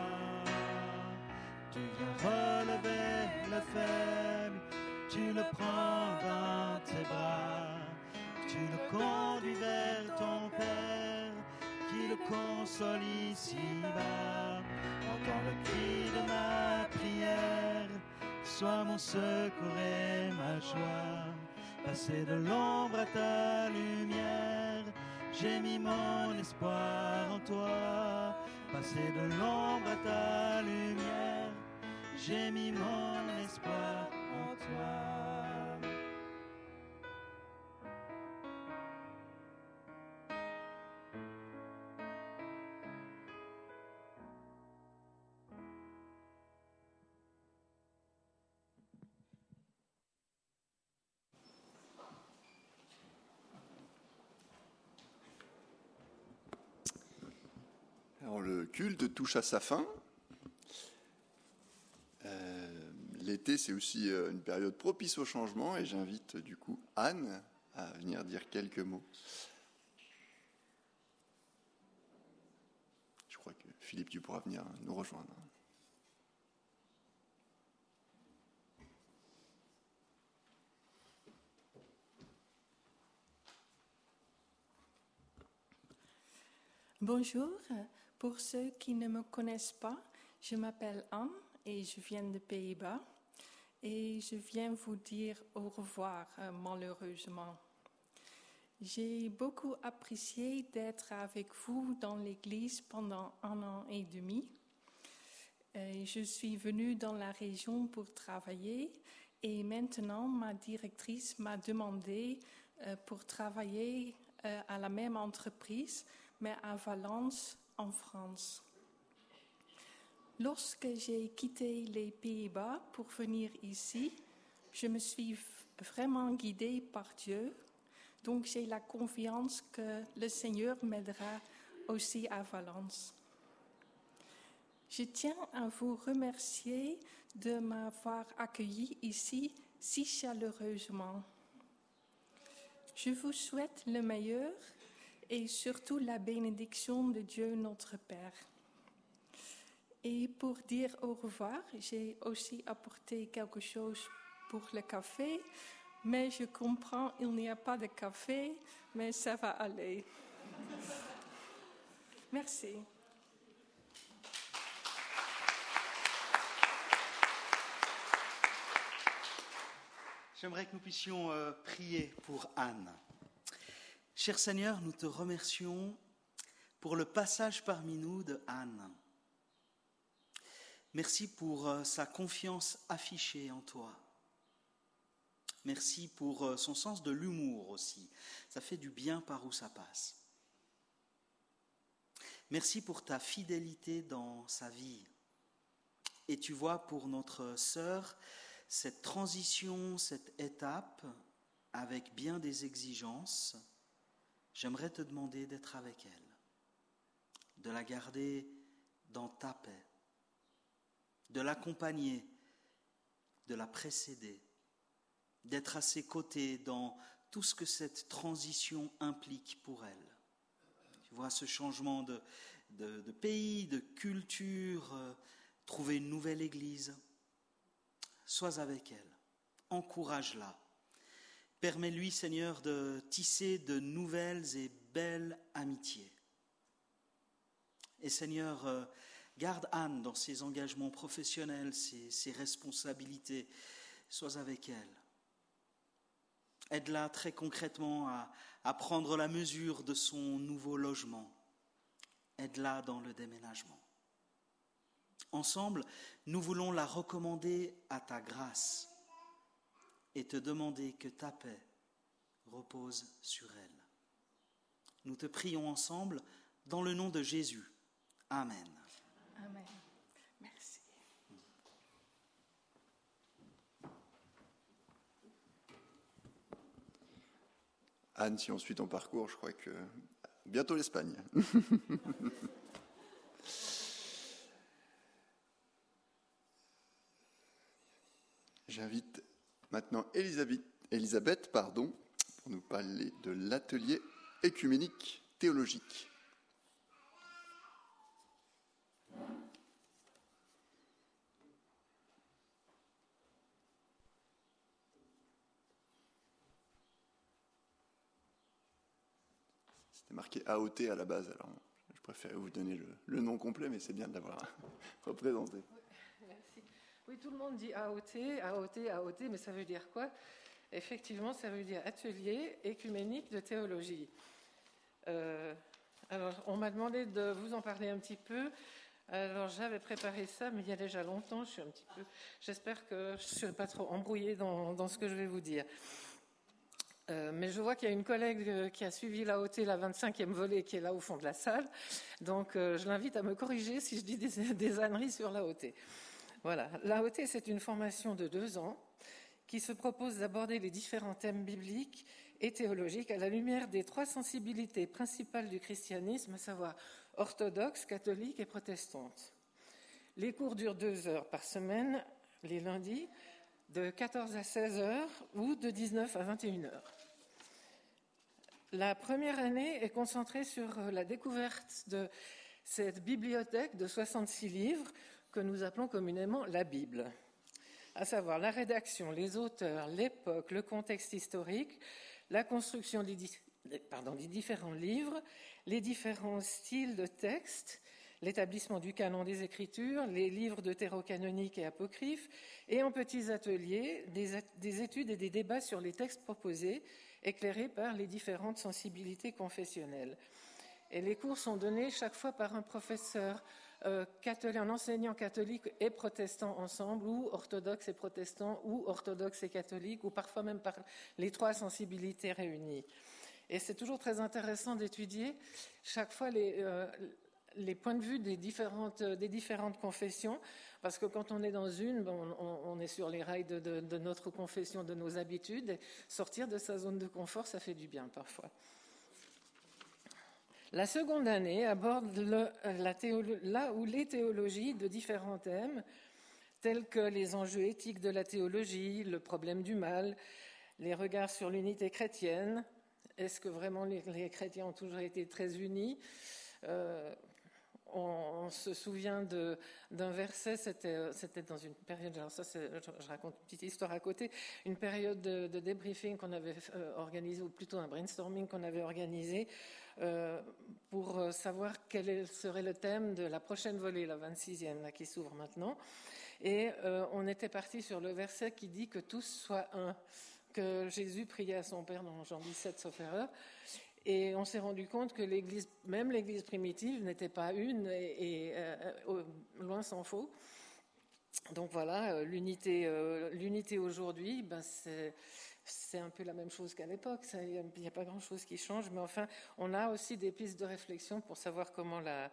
Tu viens relever le faible, tu le prends dans tes bras, tu le conduis vers ton Père, qui le console ici-bas. Entends le cri de ma prière, sois mon secours et ma joie. Passer de l'ombre à ta lumière, j'ai mis mon espoir en toi. Passer de l'ombre à ta lumière, j'ai mis mon espoir en toi. Alors, le culte touche à sa fin. L'été, c'est aussi une période propice au changement et j'invite du coup Anne à venir dire quelques mots. Je crois que Philippe, tu pourras venir nous rejoindre. Bonjour, pour ceux qui ne me connaissent pas, je m'appelle Anne et je viens des Pays-Bas et je viens vous dire au revoir malheureusement. J'ai beaucoup apprécié d'être avec vous dans l'église pendant 1 an et demi. Je suis venue dans la région pour travailler et maintenant ma directrice m'a demandé pour travailler à la même entreprise mais à Valence, en France. Lorsque j'ai quitté les Pays-Bas pour venir ici, je me suis vraiment guidée par Dieu, donc j'ai la confiance que le Seigneur m'aidera aussi à Valence. Je tiens à vous remercier de m'avoir accueilli ici si chaleureusement. Je vous souhaite le meilleur et surtout la bénédiction de Dieu notre Père. Et pour dire au revoir, j'ai aussi apporté quelque chose pour le café, mais je comprends, il n'y a pas de café, mais ça va aller. Merci. J'aimerais que nous puissions prier pour Anne. Cher Seigneur, nous te remercions pour le passage parmi nous de Anne. Merci pour sa confiance affichée en toi. Merci pour son sens de l'humour aussi. Ça fait du bien par où ça passe. Merci pour ta fidélité dans sa vie. Et tu vois pour notre sœur, cette transition, cette étape, avec bien des exigences, j'aimerais te demander d'être avec elle, de la garder dans ta paix, de l'accompagner, de la précéder, d'être à ses côtés dans tout ce que cette transition implique pour elle. Tu vois, ce changement de pays, de culture, trouver une nouvelle église. Sois avec elle, encourage-la. Permets-lui, Seigneur, de tisser de nouvelles et belles amitiés. Et Seigneur, garde Anne dans ses engagements professionnels, ses responsabilités. Sois avec elle. Aide-la très concrètement à prendre la mesure de son nouveau logement. Aide-la dans le déménagement. Ensemble, nous voulons la recommander à ta grâce et te demander que ta paix repose sur elle. Nous te prions ensemble dans le nom de Jésus. Amen. Amen. Merci. Anne, si on suit ton parcours, je crois que bientôt l'Espagne. J'invite maintenant Elisabeth, pour nous parler de l'atelier œcuménique théologique. C'était marqué AOT à la base, alors je préférais vous donner le nom complet, mais c'est bien de l'avoir représenté. Merci. Oui, tout le monde dit AOT, mais ça veut dire quoi ? Effectivement, ça veut dire atelier œcuménique de théologie. Alors, on m'a demandé de vous en parler un petit peu. Alors, j'avais préparé ça, mais il y a déjà longtemps. J'espère que je ne suis pas trop embrouillée dans ce que je vais vous dire. Mais je vois qu'il y a une collègue qui a suivi l'AOT, la 25e volée, qui est là au fond de la salle. Donc, je l'invite à me corriger si je dis des âneries sur l'AOT. Voilà. L'AOT, c'est une formation de 2 ans qui se propose d'aborder les différents thèmes bibliques et théologiques à la lumière des 3 sensibilités principales du christianisme, à savoir orthodoxe, catholique et protestante. Les cours durent 2 heures par semaine, les lundis, de 14 à 16 heures ou de 19 à 21 heures. La première année est concentrée sur la découverte de cette bibliothèque de 66 livres que nous appelons communément la Bible, à savoir la rédaction, les auteurs, l'époque, le contexte historique, la construction des différents livres, les différents styles de texte, l'établissement du canon des Écritures, les livres deutérocanoniques et apocryphes, et en petits ateliers, des études et des débats sur les textes proposés, éclairés par les différentes sensibilités confessionnelles. Et les cours sont donnés chaque fois par un professeur catholique, un enseignant catholique et protestant ensemble, ou orthodoxe et protestant, ou orthodoxe et catholique, ou parfois même par les 3 sensibilités réunies. Et c'est toujours très intéressant d'étudier chaque fois les points de vue des différentes confessions, parce que quand on est dans une, on est sur les rails de notre confession, de nos habitudes, et sortir de sa zone de confort, ça fait du bien parfois. La seconde année aborde là où les théologies de différents thèmes, tels que les enjeux éthiques de la théologie, le problème du mal, les regards sur l'unité chrétienne. Est-ce que vraiment les chrétiens ont toujours été très unis ? On se souvient d'un verset, c'était dans une période, alors ça je raconte une petite histoire à côté, une période de débriefing qu'on avait organisé, ou plutôt un brainstorming qu'on avait organisé pour savoir quel serait le thème de la prochaine volée, la 26e, là, qui s'ouvre maintenant. Et on était parti sur le verset qui dit que tous soient un, que Jésus priait à son Père dans Jean 17, sauf erreur. Et on s'est rendu compte que l'Église, même l'Église primitive, n'était pas une, et loin s'en faut. Donc voilà, l'unité aujourd'hui, c'est un peu la même chose qu'à l'époque. Il n'y a pas grand-chose qui change, mais enfin, on a aussi des pistes de réflexion pour savoir comment la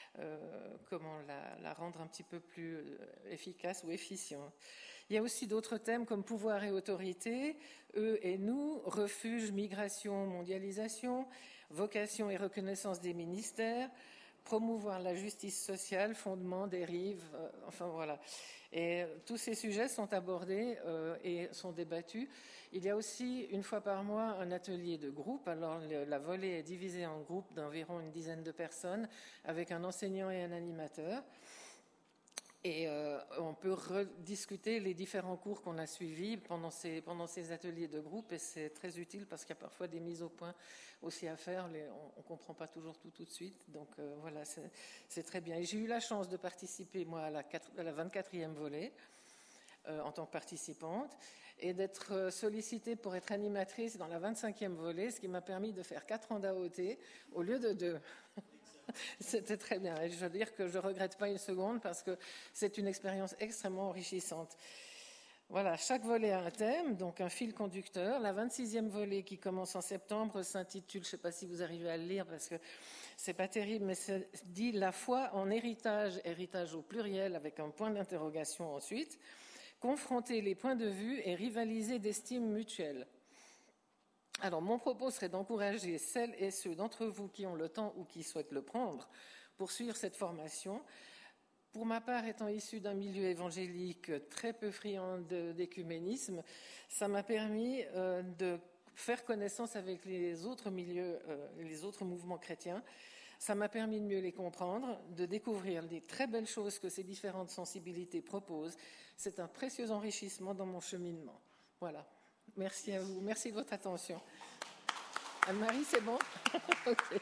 rendre un petit peu plus efficace ou efficiente. Il y a aussi d'autres thèmes comme pouvoir et autorité, eux et nous, refuge, migration, mondialisation, vocation et reconnaissance des ministères, promouvoir la justice sociale, fondement, dérive, enfin voilà. Et tous ces sujets sont abordés et sont débattus. Il y a aussi, une fois par mois, un atelier de groupe. Alors, la volée est divisée en groupes d'environ une dizaine de personnes, avec un enseignant et un animateur. Et on peut rediscuter les différents cours qu'on a suivis pendant ces ateliers de groupe, et c'est très utile parce qu'il y a parfois des mises au point aussi à faire. On ne comprend pas toujours tout de suite, donc voilà, c'est très bien. Et j'ai eu la chance de participer, moi, à la 24e volée en tant que participante, et d'être sollicitée pour être animatrice dans la 25e volée, ce qui m'a permis de faire 4 ans d'AOT au lieu de 2. C'était très bien, et je veux dire que je ne regrette pas une seconde parce que c'est une expérience extrêmement enrichissante. Voilà, chaque volée a un thème, donc un fil conducteur. La 26e volée qui commence en septembre s'intitule, je ne sais pas si vous arrivez à le lire parce que c'est pas terrible, mais c'est dit la foi en héritage au pluriel avec un point d'interrogation ensuite, confronter les points de vue et rivaliser d'estime mutuelle. Alors, mon propos serait d'encourager celles et ceux d'entre vous qui ont le temps ou qui souhaitent le prendre pour suivre cette formation. Pour ma part, étant issue d'un milieu évangélique très peu friand d'écuménisme, ça m'a permis de faire connaissance avec les autres milieux, les autres mouvements chrétiens. Ça m'a permis de mieux les comprendre, de découvrir les très belles choses que ces différentes sensibilités proposent. C'est un précieux enrichissement dans mon cheminement. Voilà. Merci à vous. Merci de votre attention. Anne-Marie, c'est bon? Okay.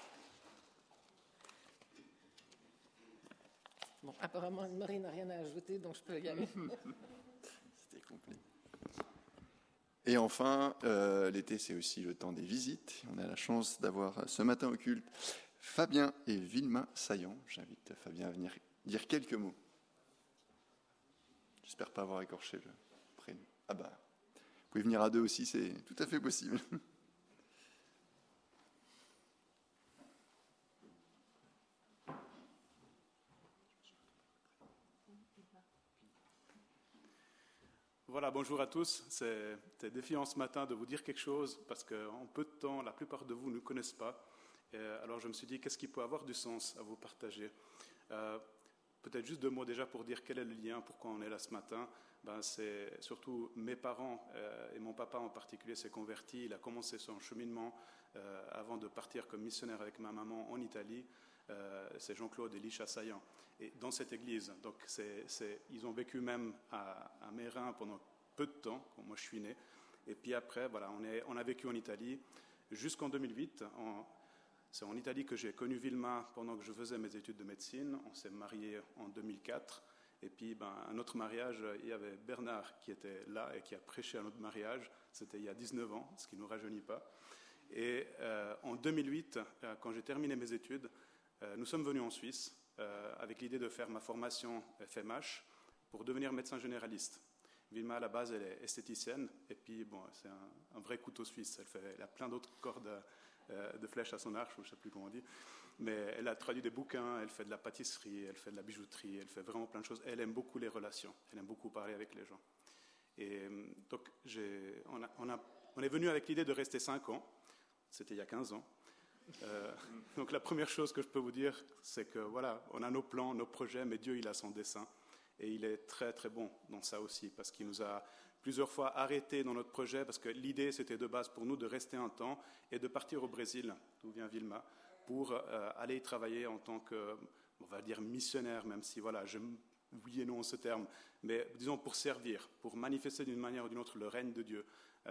Bon, apparemment, Anne-Marie n'a rien à ajouter, donc je peux y aller. C'était complet. Et enfin, l'été, c'est aussi le temps des visites. On a la chance d'avoir ce matin au culte Fabien et Vilma Saillant. J'invite Fabien à venir dire quelques mots. J'espère pas avoir écorché le prénom. Ah bah, vous pouvez venir à 2 aussi, c'est tout à fait possible. Voilà, bonjour à tous. C'est défiant ce matin de vous dire quelque chose parce qu'en peu de temps, la plupart de vous ne connaissent pas. Alors je me suis dit, qu'est-ce qui peut avoir du sens à vous partager? Peut-être juste 2 mots déjà pour dire quel est le lien, pourquoi on est là ce matin. C'est surtout mes parents, et mon papa en particulier s'est converti. Il a commencé son cheminement avant de partir comme missionnaire avec ma maman en Italie. C'est Jean-Claude et Lisha Saillant. Et dans cette église, donc ils ont vécu même à Mérin pendant peu de temps, quand moi je suis né. Et puis après, voilà, on a vécu en Italie jusqu'en 2008. C'est en Italie que j'ai connu Vilma pendant que je faisais mes études de médecine. On s'est mariés en 2004. Et puis, un autre mariage, il y avait Bernard qui était là et qui a prêché à notre mariage. C'était il y a 19 ans, ce qui ne nous rajeunit pas. Et en 2008, quand j'ai terminé mes études, nous sommes venus en Suisse avec l'idée de faire ma formation FMH pour devenir médecin généraliste. Vilma, à la base, elle est esthéticienne. Et puis, c'est un vrai couteau suisse. Elle a plein d'autres cordes de flèches à son arc, je ne sais plus comment on dit. Mais elle a traduit des bouquins, elle fait de la pâtisserie, elle fait de la bijouterie, elle fait vraiment plein de choses. Elle aime beaucoup les relations, elle aime beaucoup parler avec les gens. Et donc, on est venu avec l'idée de rester 5 ans. C'était il y a 15 ans. Donc, la première chose que je peux vous dire, c'est que voilà, on a nos plans, nos projets, mais Dieu, il a son dessein. Et il est très, très bon dans ça aussi, parce qu'il nous a plusieurs fois arrêtés dans notre projet, parce que l'idée, c'était de base pour nous de rester un temps et de partir au Brésil, d'où vient Vilma, pour aller travailler en tant que, on va dire, missionnaire, même si, voilà, oui et non ce terme, mais disons pour servir, pour manifester d'une manière ou d'une autre le règne de Dieu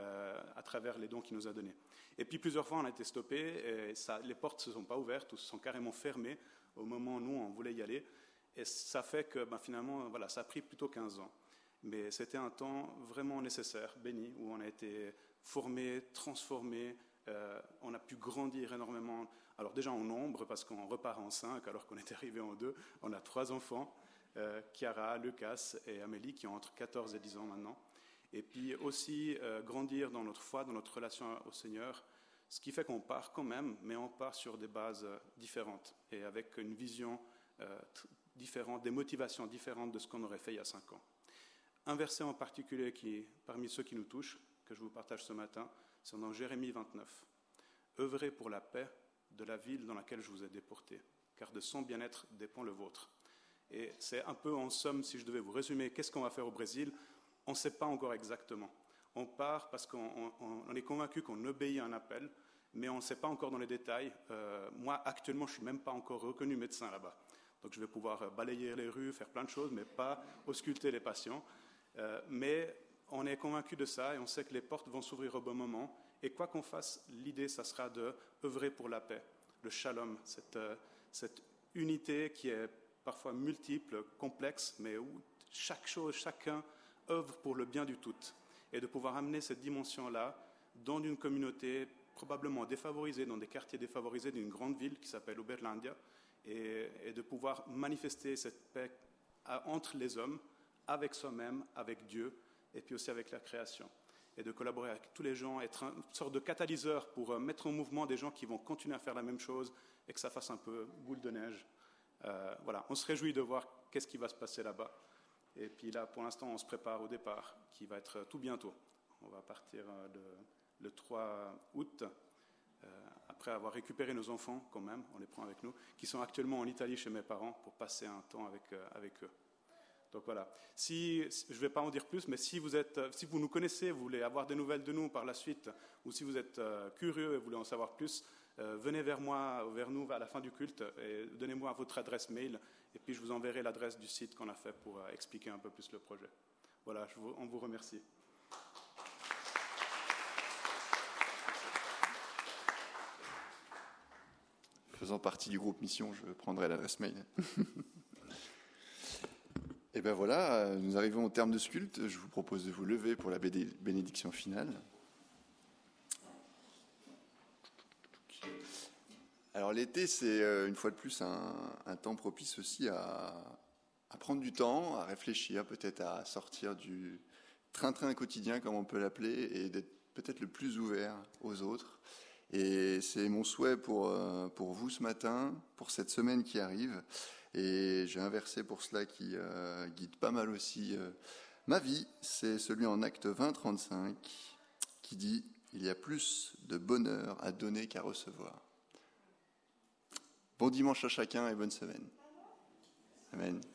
à travers les dons qu'il nous a donnés. Et puis plusieurs fois, on a été stoppés, et les portes ne se sont pas ouvertes ou se sont carrément fermées au moment où nous, on voulait y aller. Et ça fait que finalement, voilà, ça a pris plutôt 15 ans. Mais c'était un temps vraiment nécessaire, béni, où on a été formés, transformés, on a pu grandir énormément. Alors déjà en nombre, parce qu'on repart en 5, alors qu'on était arrivé en 2. On a 3 enfants, Chiara, Lucas et Amélie, qui ont entre 14 et 10 ans maintenant. Et puis aussi grandir dans notre foi, dans notre relation au Seigneur, ce qui fait qu'on part quand même, mais on part sur des bases différentes et avec une vision différente, des motivations différentes de ce qu'on aurait fait il y a 5 ans. Un verset en particulier qui, parmi ceux qui nous touchent, que je vous partage ce matin, c'est dans Jérémie 29. « Œuvrez pour la paix de la ville dans laquelle je vous ai déporté, car de son bien-être dépend le vôtre. » Et c'est un peu en somme, si je devais vous résumer, qu'est-ce qu'on va faire au Brésil? On ne sait pas encore exactement. On part parce qu'on est convaincu qu'on obéit à un appel, mais on ne sait pas encore dans les détails. Moi, actuellement, je ne suis même pas encore reconnu médecin là-bas. Donc je vais pouvoir balayer les rues, faire plein de choses, mais pas ausculter les patients. Mais on est convaincu de ça et on sait que les portes vont s'ouvrir au bon moment. Et quoi qu'on fasse, l'idée, ça sera d'œuvrer pour la paix, le shalom, cette unité qui est parfois multiple, complexe, mais où chacun œuvre pour le bien du tout. Et de pouvoir amener cette dimension-là dans une communauté probablement défavorisée, dans des quartiers défavorisés d'une grande ville qui s'appelle Uberlândia, et de pouvoir manifester cette paix entre les hommes, avec soi-même, avec Dieu, et puis aussi avec la création. Et de collaborer avec tous les gens, être une sorte de catalyseur pour mettre en mouvement des gens qui vont continuer à faire la même chose et que ça fasse un peu boule de neige. Voilà, on se réjouit de voir qu'est-ce qui va se passer là-bas. Et puis là, pour l'instant, on se prépare au départ, qui va être tout bientôt. On va partir le 3 août, après avoir récupéré nos enfants quand même, on les prend avec nous, qui sont actuellement en Italie chez mes parents pour passer un temps avec eux. Donc voilà. Je ne vais pas en dire plus, mais si vous nous connaissez, vous voulez avoir des nouvelles de nous par la suite, ou si vous êtes curieux et voulez en savoir plus, venez vers nous à la fin du culte et donnez-moi votre adresse mail, et puis je vous enverrai l'adresse du site qu'on a fait pour expliquer un peu plus le projet. Voilà, on vous remercie. Faisant partie du groupe Mission, je prendrai l'adresse mail. Et bien voilà, nous arrivons au terme de ce culte. Je vous propose de vous lever pour la bénédiction finale. Alors l'été, c'est une fois de plus un temps propice aussi à prendre du temps, à réfléchir, peut-être à sortir du train-train quotidien, comme on peut l'appeler, et d'être peut-être le plus ouvert aux autres. Et c'est mon souhait pour vous ce matin, pour cette semaine qui arrive. Et j'ai un verset pour cela qui guide pas mal aussi ma vie. C'est celui en Actes 20, 35, qui dit « Il y a plus de bonheur à donner qu'à recevoir ». Bon dimanche à chacun et bonne semaine. Amen.